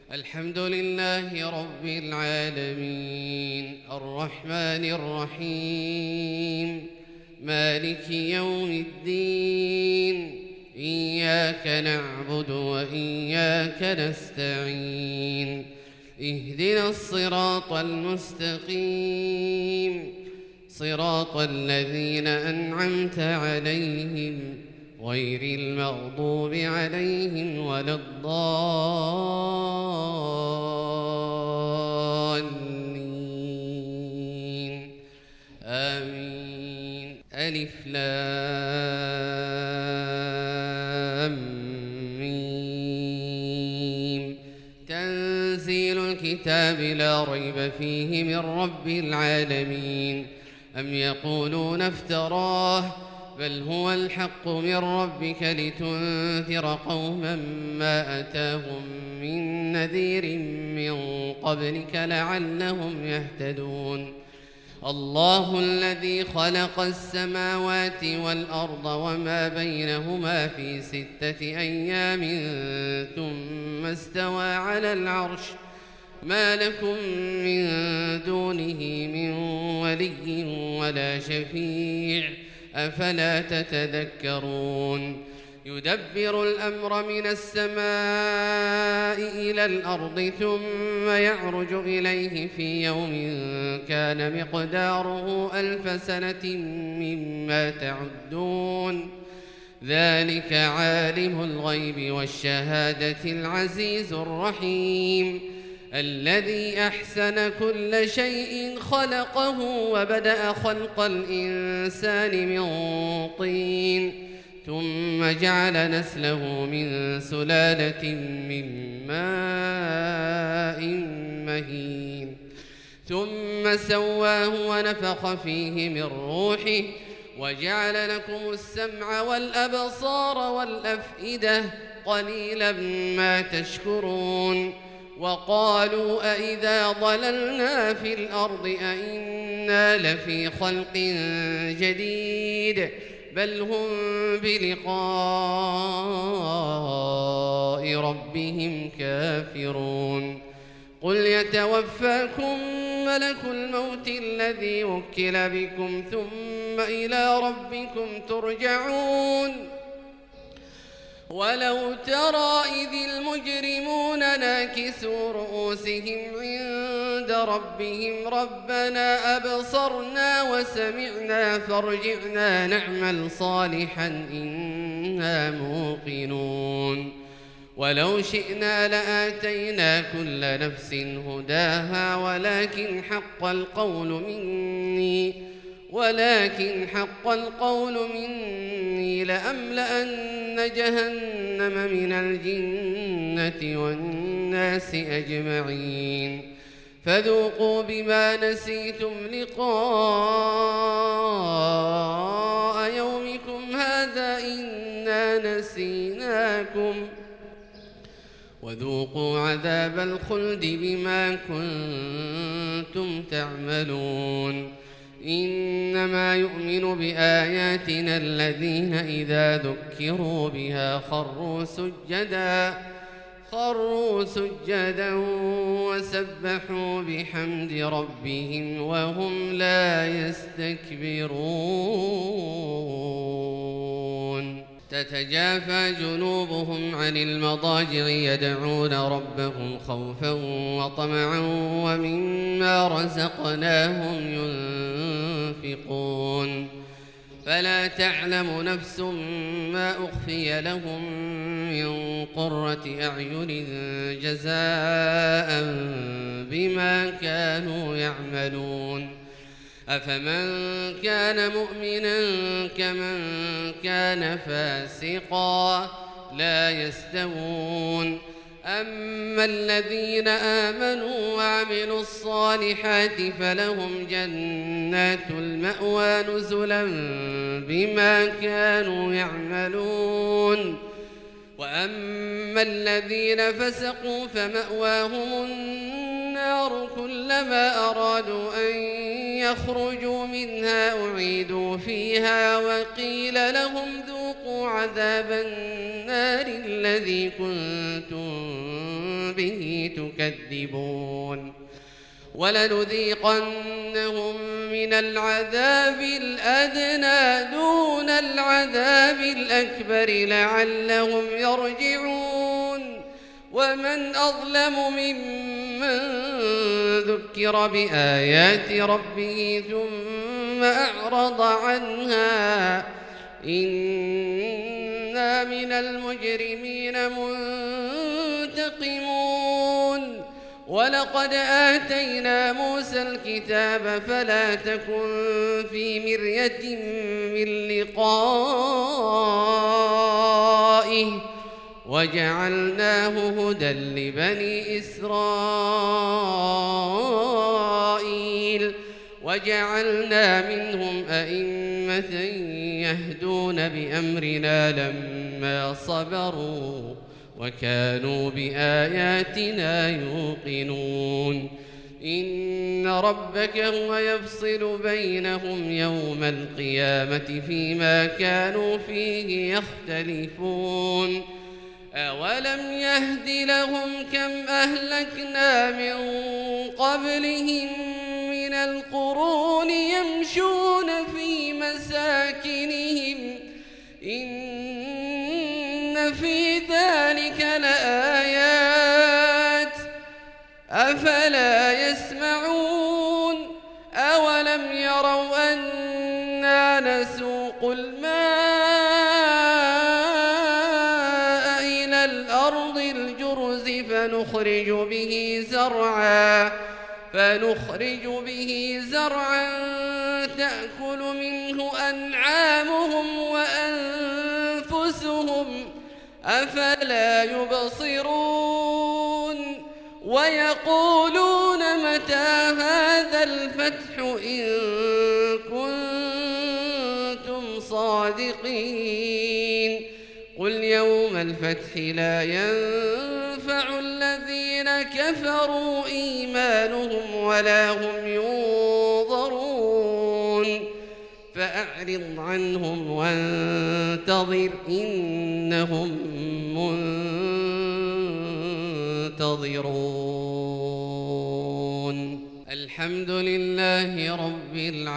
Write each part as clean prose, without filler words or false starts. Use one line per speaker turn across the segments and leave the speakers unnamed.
الحمد لله رب العالمين الرحمن الرحيم مالك يوم الدين إياك نعبد وإياك نستعين اهدنا الصراط المستقيم صراط الذين أنعمت عليهم غير المغضوب عليهم ولا الضالين آمين. ألف لام ميم تنزيل الكتاب لا ريب فيه من رب العالمين. أم يقولون افتراه بل هو الحق من ربك لتنذر قوما ما أتاهم من نذير من قبلك لعلهم يهتدون. الله الذي خلق السماوات والأرض وما بينهما في 6 أيام ثم استوى على العرش ما لكم من دونه من ولي ولا شفيع أفلا تتذكرون. يدبر الأمر من السماء إلى الأرض ثم يعرج إليه في يوم كان مقداره 1000 سنة مما تعدون. ذلك عالم الغيب والشهادة العزيز الرحيم الذي أحسن كل شيء خلقه وبدأ خلق الإنسان من طين ثم جعل نسله من سلالة من ماء مهين ثم سواه ونفخ فيه من روحه وجعل لكم السمع والأبصار والأفئدة قليلا ما تشكرون. وقالوا أئذا ضللنا في الأرض أئنا لفي خلق جديد بل هم بلقاء ربهم كافرون. قل يتوفاكم ملك الموت الذي وكل بكم ثم إلى ربكم ترجعون. ولو ترى إذ المجرمون ناكسوا رؤوسهم عند ربهم ربنا أبصرنا وسمعنا فارجعنا نعمل صالحا إنا موقنون. ولو شئنا لآتينا كل نفس هداها ولكن حق القول مني لأملأن جهنم من الجنة والناس أجمعين. فذوقوا بما نسيتم لقاء يومكم هذا إنا نسيناكم وذوقوا عذاب الخلد بما كنتم تعملون. إنما يؤمن بآياتنا الذين إذا ذكروا بها خروا سجدا وسبحوا بحمد ربهم وهم لا يستكبرون. تتجافى جنوبهم عن المضاجع يدعون ربهم خوفا وطمعا ومما رزقناهم ينفقون. فلا تعلم نفس ما أخفي لهم من قرة أعين جزاء بما كانوا يعملون. أفمن كان مؤمنا كمن كان فاسقا لا يستوون. أما الذين آمنوا وعملوا الصالحات فلهم جنات المأوى نزلا بما كانوا يعملون. وأما الذين فسقوا فمأواهم النار كلما أرادوا أن يخرجوا منها أعيدوا فيها وقيل لهم ذوقوا عذاب النار الذي كنتم به تكذبون ولنذيقنهم من العذاب الأدنى دون العذاب الأكبر لعلهم يرجعون ومن أظلم ممن ذكر بآيات ربه ثم أعرض عنها إنا من المجرمين منتقمون ولقد آتينا موسى الكتاب فلا تكن في مرية من لقائه وجعلناه هدى لبني إسرائيل وجعلنا منهم أئمة يهدون بأمرنا لما صبروا وكانوا بآياتنا يوقنون إن ربك هو يفصل بينهم يوم القيامة فيما كانوا فيه يختلفون أولم يهد لهم كم أهلكنا من قبلهم من القرون يمشون في مساكنهم إن في ذلك لآيات أفلا يسمعون أولم يروا أنا نسوق الماء إلى الأرض الجرز فنخرج به زرعا تأكل منه أنعامهم وأنفسهم أفلا يبصرون ويقولون متى هذا الفتح إن كنتم صادقين قل يوم الفتح لا ينفع الذين كفروا إيمانهم ولا هم ينظرون فأعرض عنهم وانتظر إنهم منتظرون الحمد لله رب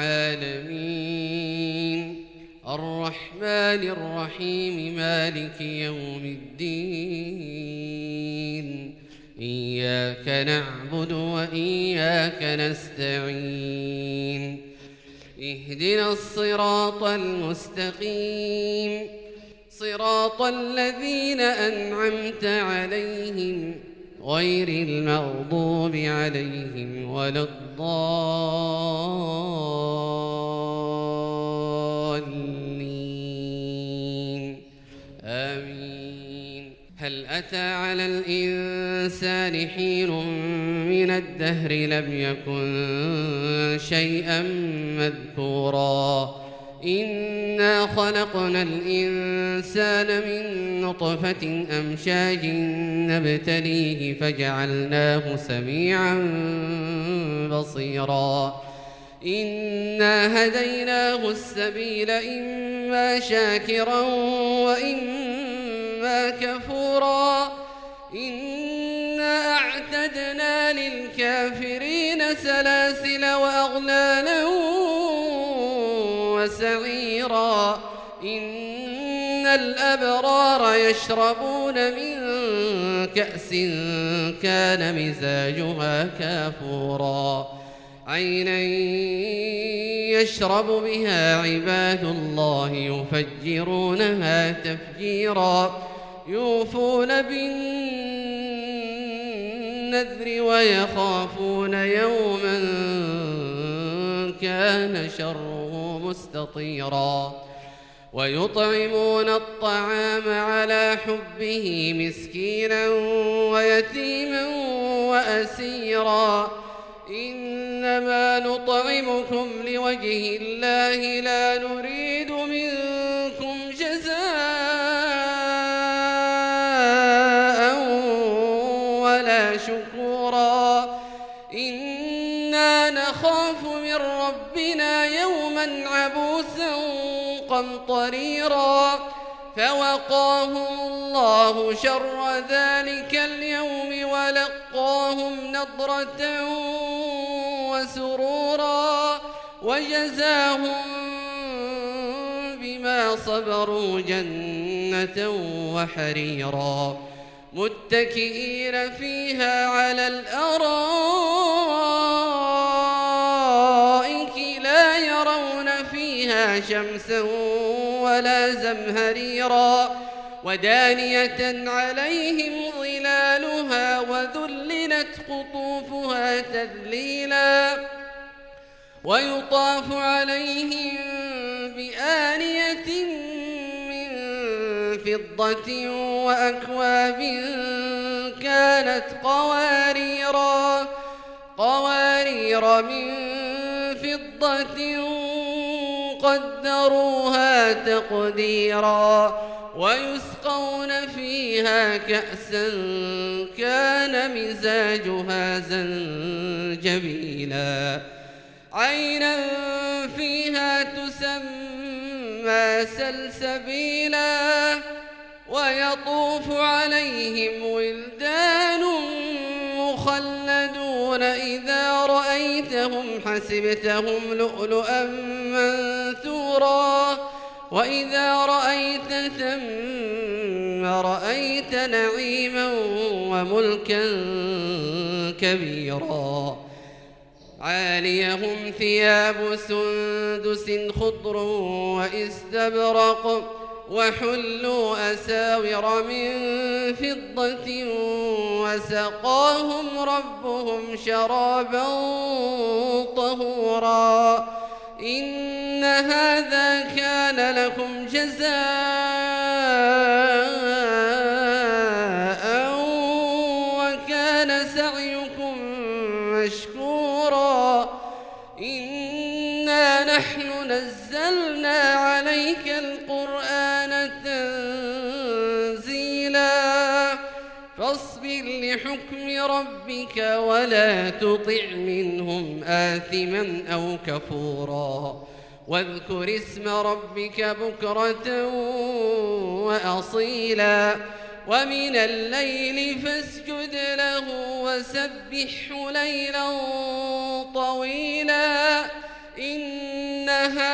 العالمين الرحمن الرحيم مالك يوم الدين إياك نعبد وإياك نستعين اهدنا الصراط المستقيم صراط الذين أنعمت عليهم غير المغضوب عليهم ولا الضالين آمين هل أتى على الإنسان حين من الدهر لم يكن شيئا مذكورا إنا خلقنا الإنسان من نطفة أمشاج نبتليه فجعلناه سميعا بصيرا إنا هديناه السبيل إما شاكرا وإما كفورا إنا أعتدنا للكافرين سلاسل وأغلالا وسعيرا إن الأبرار يشربون من كأس كان مزاجها كافورا عينا يشرب بها عباد الله يفجرونها تفجيرا يوفون بالنذر ويخافون يوما كان شره مستطيرا ويطعمون الطعام على حبه مسكينا ويتيما وأسيرا إنما نطعمكم لوجه الله لا نريد منكم جزاء ولا شكورا إنا نخاف من ربنا يوما عبوسا قمطريرا فوقاهم الله شر ذلك اليوم ولقاهم نضرة وسرورا وجزاهم بما صبروا جنة وحريرا متكئين فيها على الأرائك لا يرون فيها شمسا ولا زمهريرا ودانية عليهم ظلالها وذللت قطوفها تذليلا ويطاف عليهم بآنية من فضة وأكواب كانت قوارير من فضة قدروها تقديرا ويسقون فيها كأسا كان مزاجها زنجبيلا عينا فيها تسمى سلسبيلا ويطوف عليهم ولدان مخلدون إذا رأيتهم حسبتهم لؤلؤا منثورا وإذا رأيت ثم رأيت نعيما وملكا كبيرا عاليهم ثياب سندس خضر واستبرق وحلوا أساور من فضة وسقاهم ربهم شرابا طهورا إن هذا كان لكم جزاء وكان سعيكم مشكورا إنا نحن نزلنا عليك القرآن تنزيلا فاصبر لحكم ربك ولا تطع منهم آثما أو كفورا واذكر اسم ربك بكرة وأصيلا ومن الليل فاسجد له وسبحه ليلا طويلا إن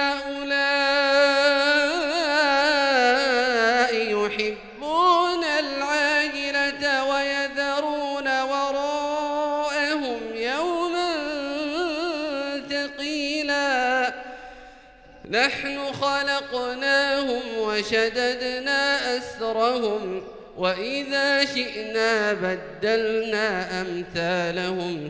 هؤلاء يحبون العاجلة ويذرون وراءهم يوما ثقيلا نحن خلقناهم وشددنا أسرهم وإذا شئنا بدلنا أمثالهم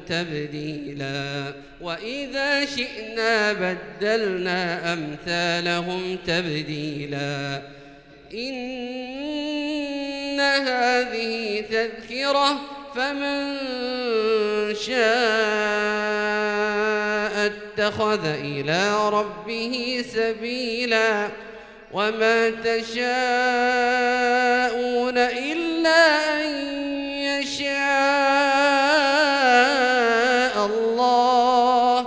تبديلا إن هذه تذكرة فمن شاء اتخذ إلى ربه سبيلا وما تشاءون إلا أن يشاء الله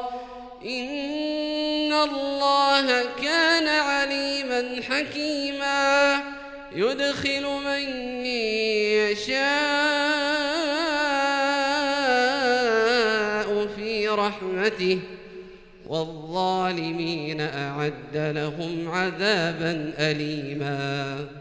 إن الله كان عليما حكيما يدخل من يشاء في رحمته والظالمين أعد لهم عذابا أليما